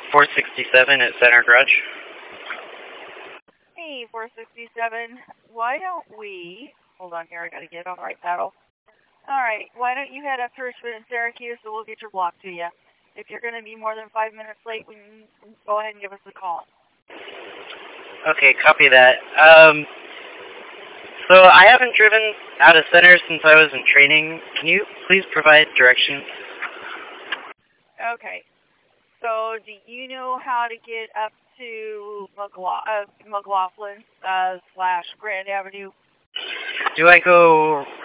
467 at Center Garage. Hey, 467, why don't we, hold on here, I gotta get on the right paddle. Alright, why don't you head up to Richmond and Syracuse and we'll get your block to you. If you're going to be more than 5 minutes late, we can go ahead and give us a call. Okay, copy that. So I haven't driven out of center since I was in training. Can you please provide directions? Okay. So do you know how to get up to McLaughlin / Grand Avenue? Do I go